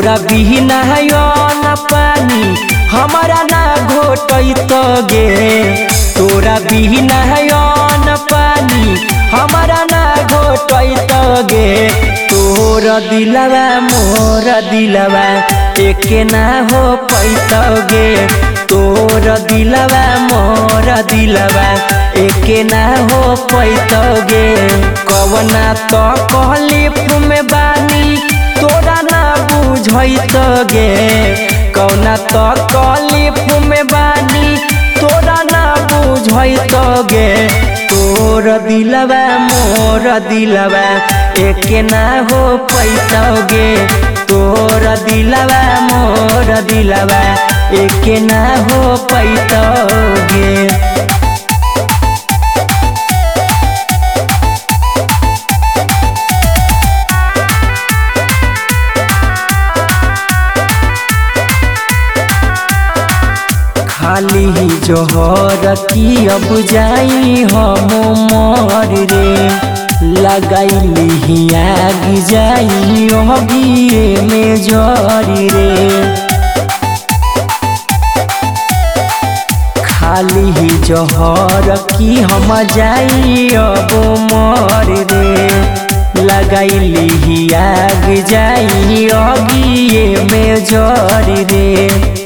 तोरा बिना न पानी हमारा ना घोटैत गे। तोरा बिना न पानी हमारा ना घोटैत गे। तोर दिलवा मोर दिलवा एके ना हो पैत गे। तोर दिलवा मोर दिलवा एके ना हो पैत गे। कवना तो कहलिफ में बानी तोरा ना बुझैत गे। कवना तो कहलिफ में बानी तोरा ना बुझैत गे। तोर दिलवा मोर दिलवा एके ना हो पैत गे। तोर दिलवा मोर दिलवा एके ना हो पैत गे। खाली ही जोहर की अब जाई हम मर रे। लगाई आग जाई अभी में जरी रे। खाली ही जोहर की हम जाई अब मर रे। लगाई आग जाई अभी में जरी रे।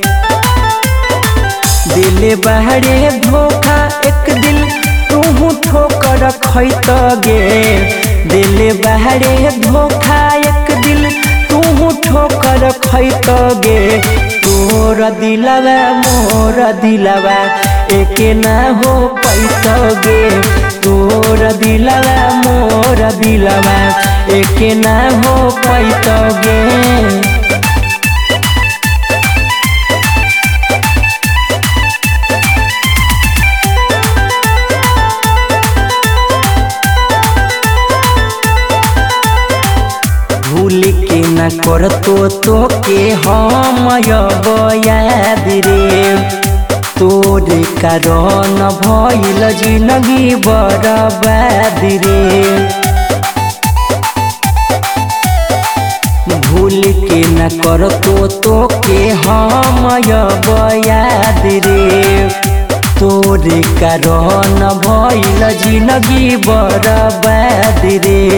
दिल बहरे धोखा एक दिल तू ठोकर खैत गे। दिल बहरे धोखा एक दिल तू ठोकर खैत गे। तोर दिलवा मोर दिलवा एके ना हो पैत गे। तोर दिलवा मोर दिलवा एके ना हो पैत गे। भूल के न कर तो के हम याद रे। तोरे कारण भइल जिंदगी बर्बाद रे। भूल के न कर तो के हम याद रे। तोरे कारण भइल जिंदगी बर्बाद रे।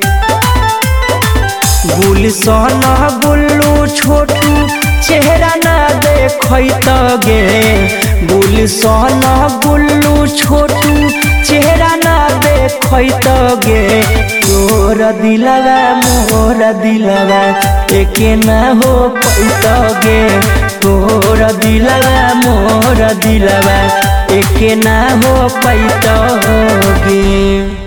गुलशन गुल्लू छोटू चेहरा ना देखैत गे। गुलशन गुल्लू छोटू चेहरा ना देखैत गे। तोर दिलवा मोर दिलवा एके ना हो पैत गे। तोर दिलवा मोर दिलवा एके ना हो पैत गे।